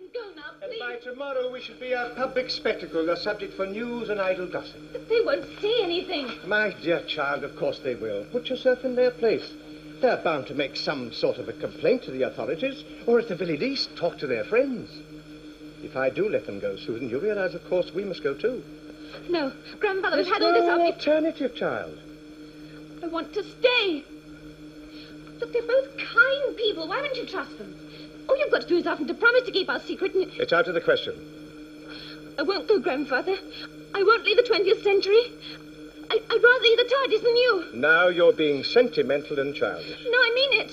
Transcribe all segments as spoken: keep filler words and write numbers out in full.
go now, And please. by tomorrow we shall be a public spectacle, a subject for news and idle gossip. But they won't say anything. My dear child, of course they will. Put yourself in their place. They're bound to make some sort of a complaint to the authorities, or at the very least, talk to their friends. If I do let them go, Susan, you realize, of course, we must go too. No, Grandfather, we've There's had all this no up. alternative, child. I want to stay. Look, they're both kind people. Why wouldn't you trust them? All you've got to do is ask them to promise to keep our secret and... It's out of the question. I won't go, Grandfather. I won't leave the twentieth century. I, I'd rather leave the TARDIS than you. Now you're being sentimental and childish. No, I mean it.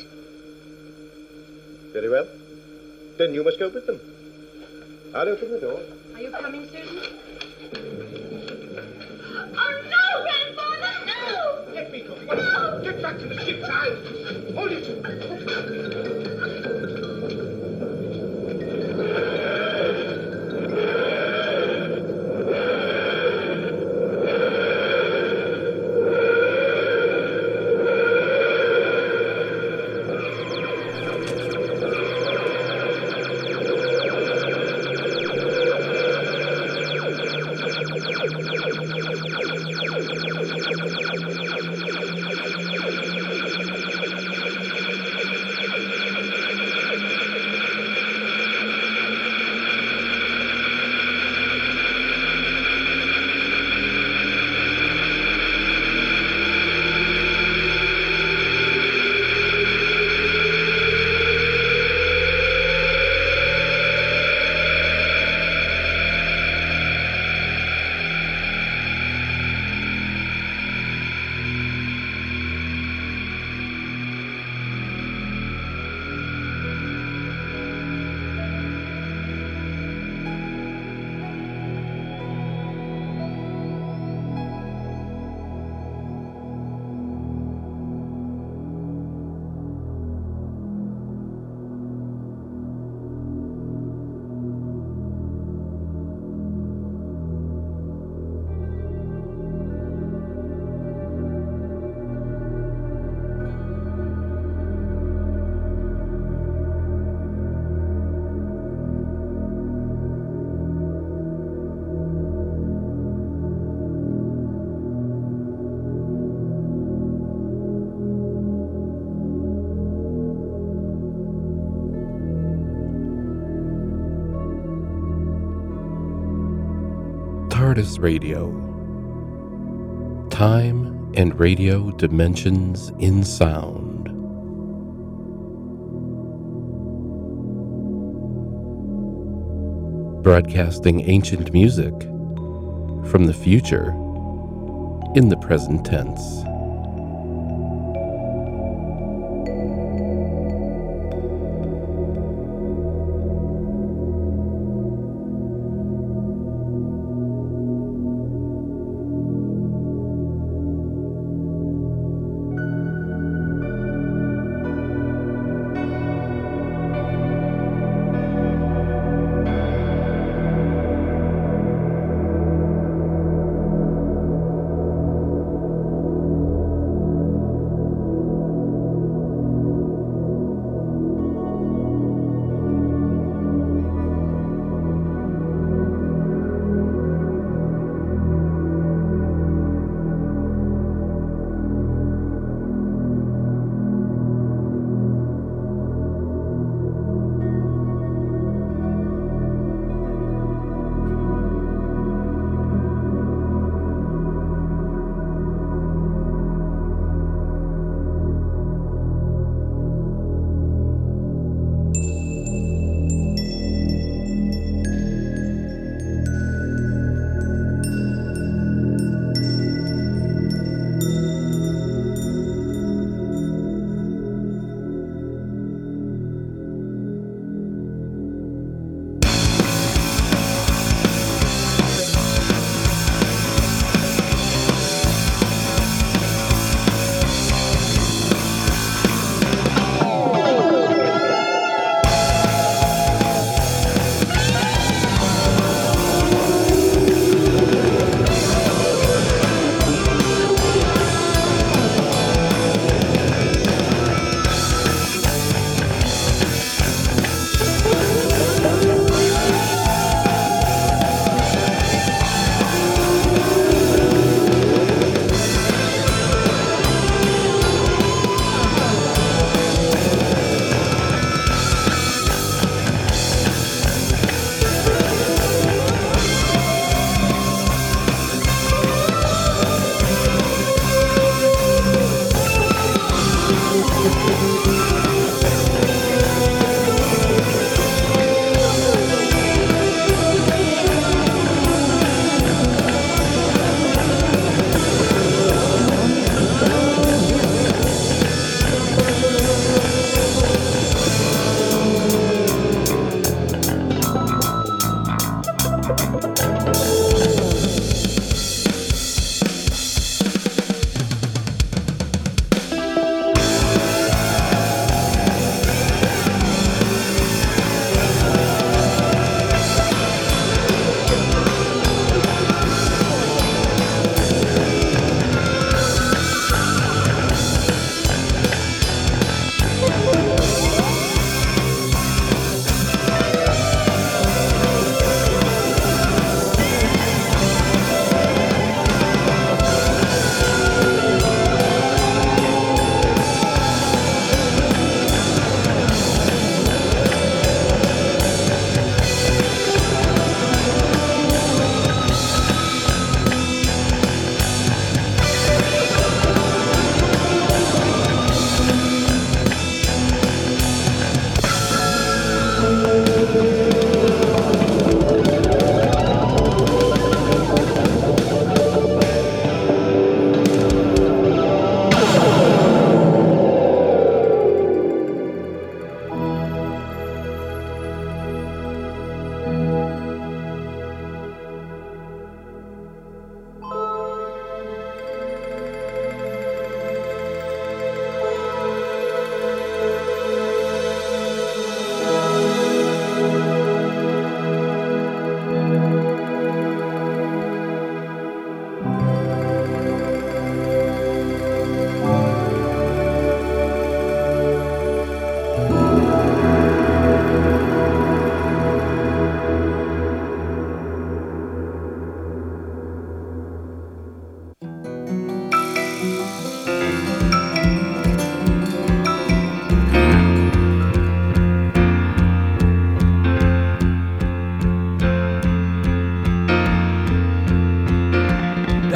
Very well. Then you must go with them. I'll open the door. Are you coming, Susan? Oh, no, Grandfather, no! Let me go. No! Get back to the ship, child. Hold it. TARDIS Radio. Time and radio dimensions in sound. Broadcasting ancient music from the future in the present tense.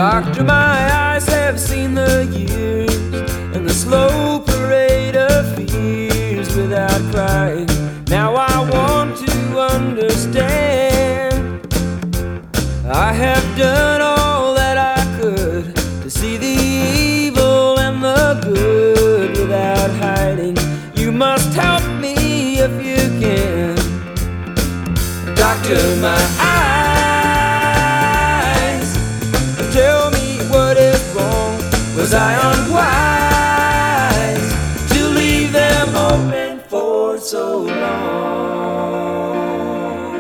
Doctor, my eyes have seen the years and the slow parade of fears without crying. Now I want to understand. I have done all that I could to see the evil and the good without hiding. You must help me if you can. Doctor, my eyes, tell me what is wrong. Was I unwise to leave them open for so long?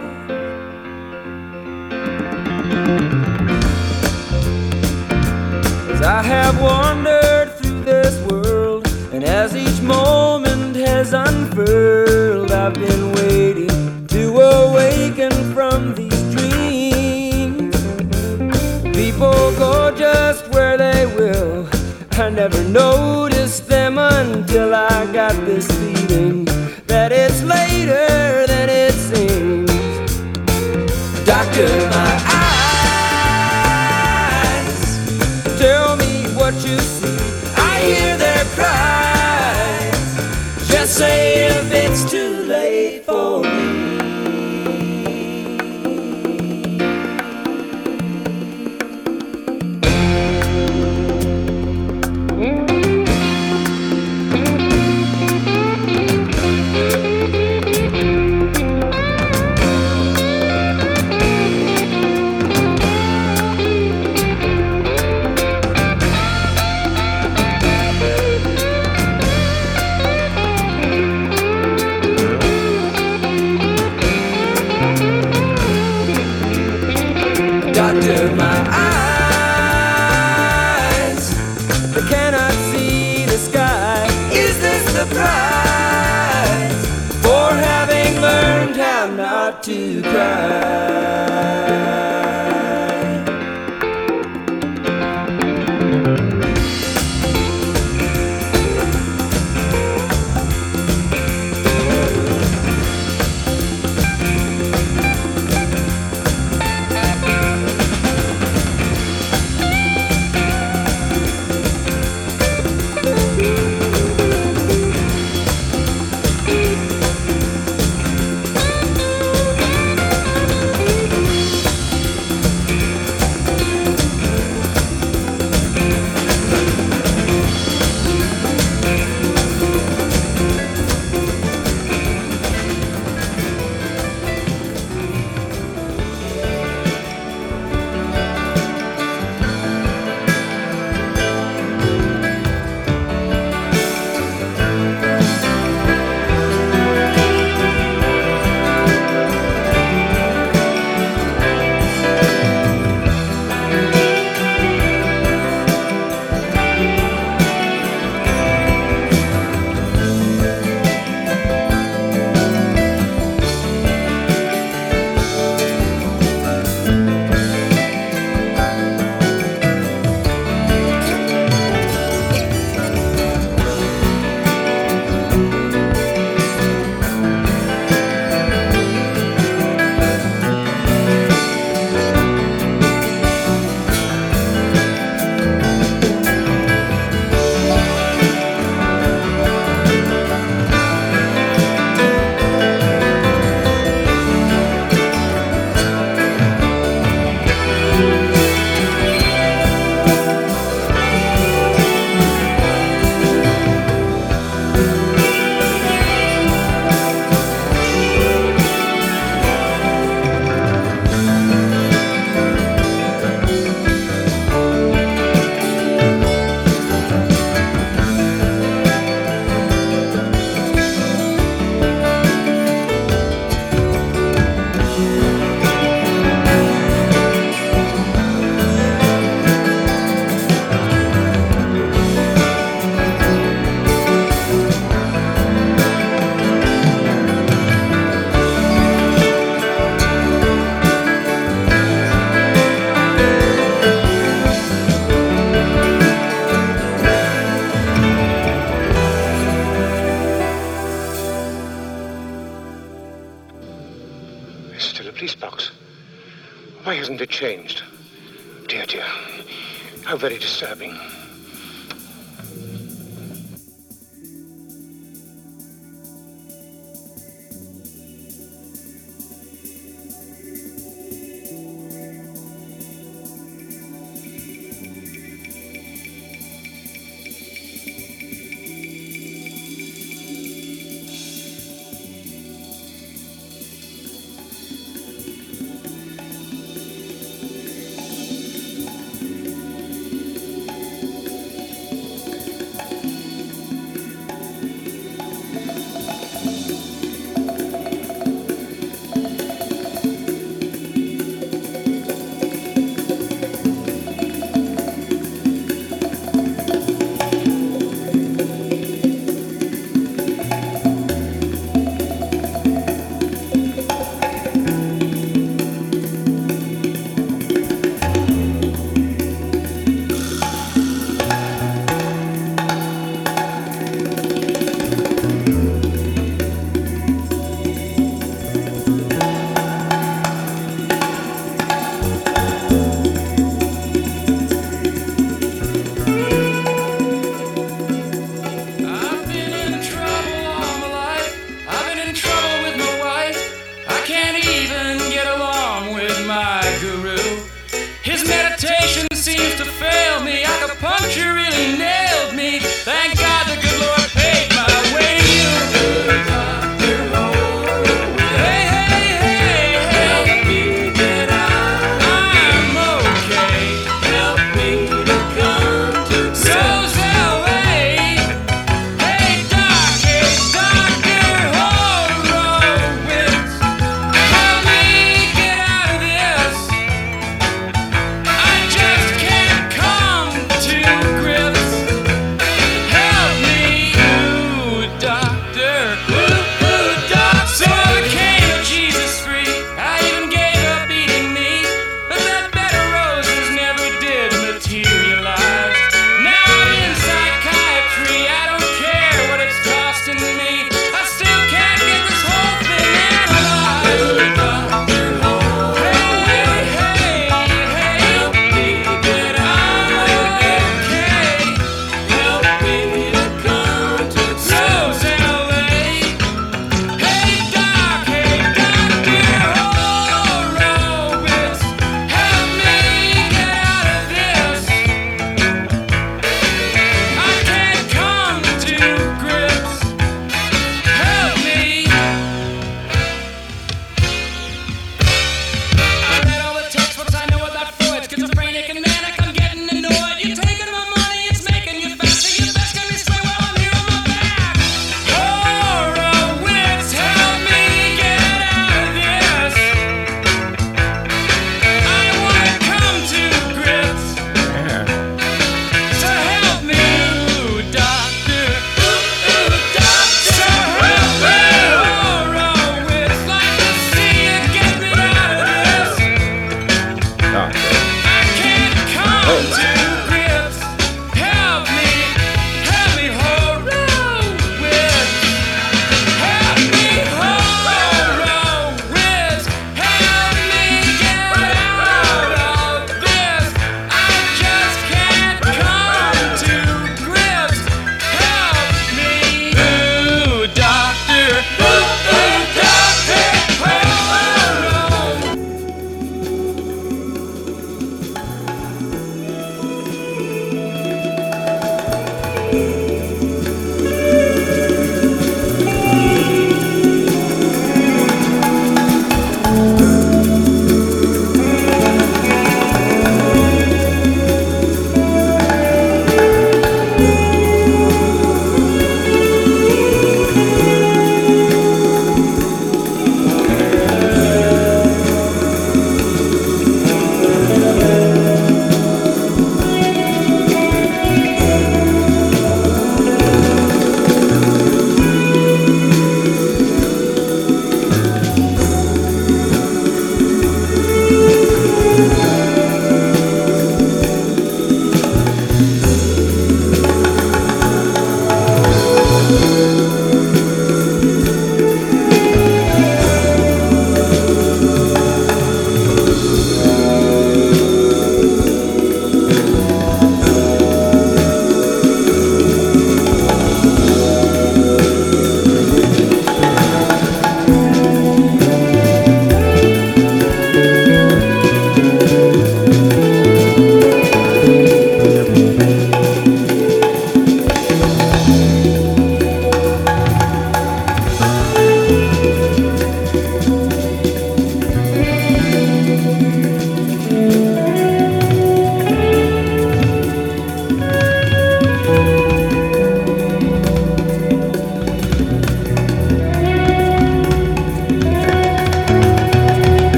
'Cause I have wandered through this world, and as each moment has unfurled, I've been waiting to awaken from these dreams. People go just where they will. I never noticed them until I got this feeling that it's later than it seems. Doctor, my eyes, tell me what you see. I hear their cries. Just say if it's too late for me. Doctor, my eyes, they cannot see the sky. Is this the price for having learned how not to cry? Why hasn't it changed? Dear, dear. How very disturbing. I just can't come to grips.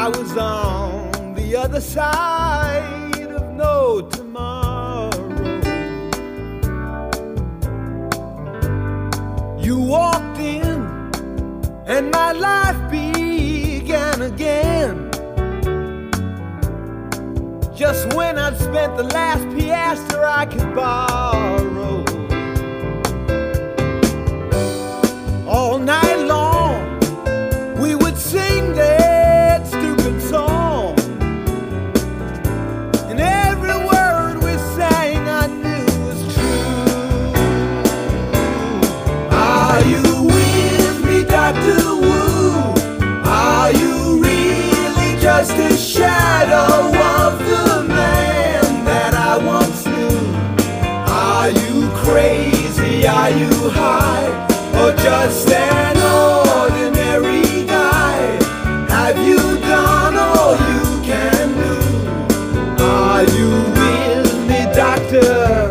I was on the other side of no tomorrow. You walked in and my life began again. Just when I'd spent the last piastre I could borrow. All night long we would sing that stupid song, and every word we sang I knew was true. Are you with me, Doctor Wu? Are you really just a shadow of the man that I once knew? Are you crazy? Are you high? Or just an ordinary guy? Have you done all you can do? Are you with me, doctor?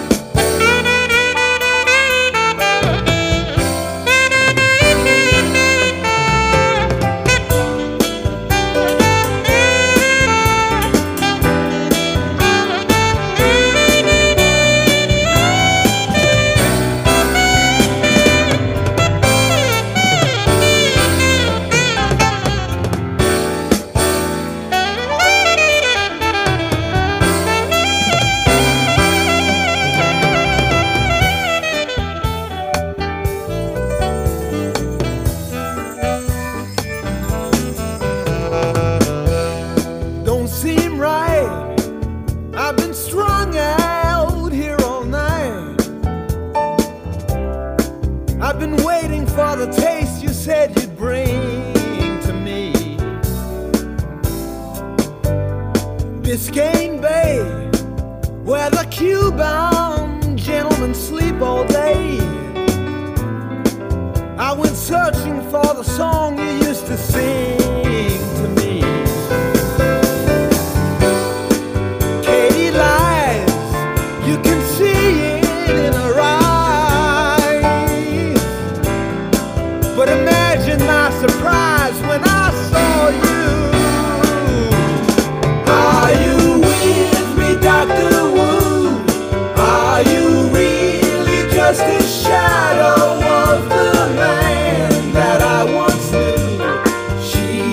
Biscayne Bay, where the Cuban gentlemen sleep all day. I went searching for the song you used to sing to me. Katie lies, you can see it in her eyes. But imagine my surprise when I saw you. Are you with me, Doctor Wu? Are you really just a shadow of the man that I once knew? She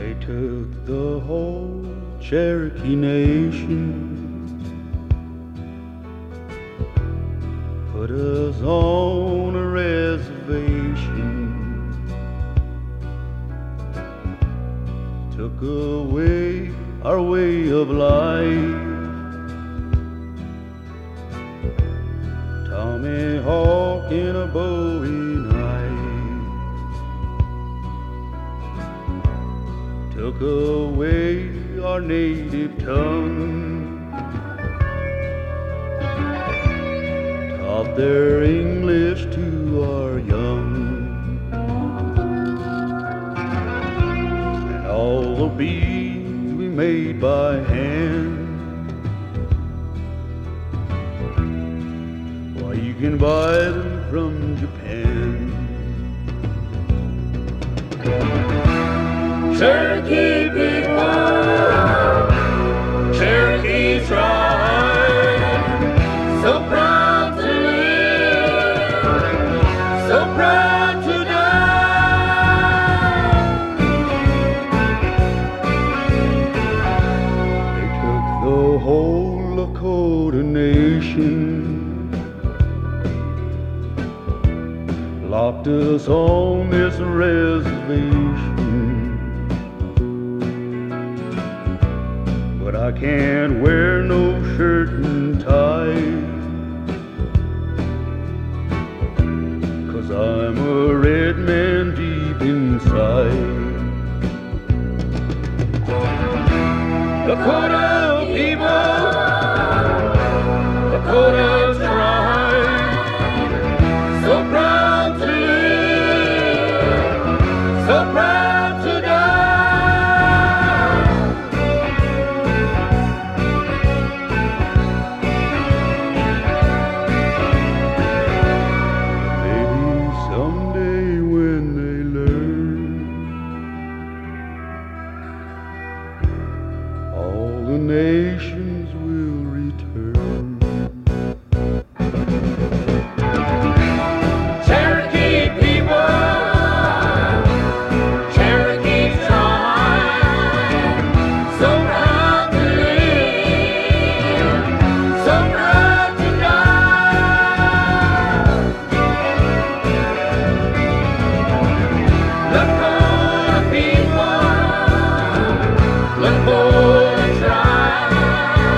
They took the whole Cherokee Nation, put us on a reservation, took away our way of life. Tommy Hawk in a Bowie knife took away our native tongue, taught their English to our young, and all the beads we made by hand, why, you can buy them from Japan. Cherokee people, Cherokee tribe, so proud to live, so proud to die. They took the whole Lakota Nation, locked us on this reservation. But I can't wear no shirt and tie, 'cause I'm a red man deep inside. Lakota people, Lakota tribe, so proud to live, so proud to die. Maybe someday when they learn, all the nations will return. Cherokee people, Cherokee tribe, so proud to live, so proud to die. Lakota people, Lakota tribe,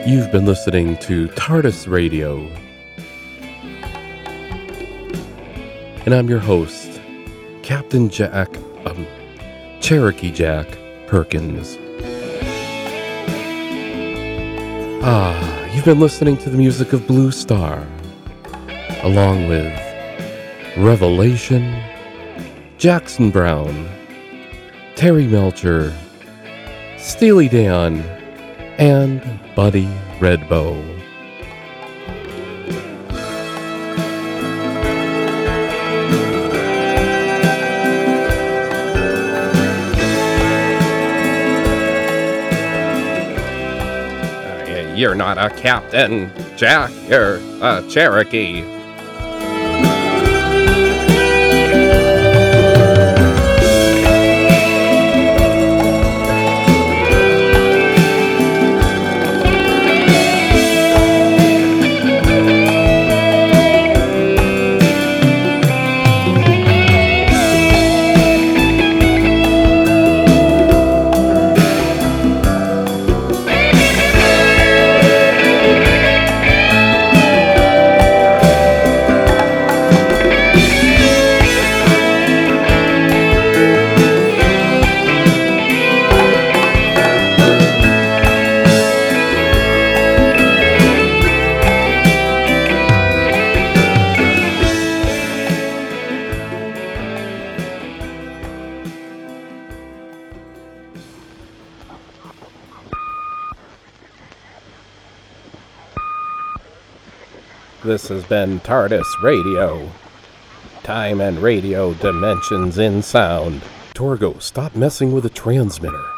You've been listening to TARDIS Radio. And I'm your host, Captain Jack, um, Cherokee Jack Perkins. Ah, you've been listening to the music of Blue Star, along with Revelation, Jackson Brown, Terry Melcher, Steely Dan, and Buddy Redbow. Uh, you're not a captain, Jack. You're a Cherokee. This has been TARDIS Radio. Time and radio dimensions in sound. Torgo, stop messing with the transmitter.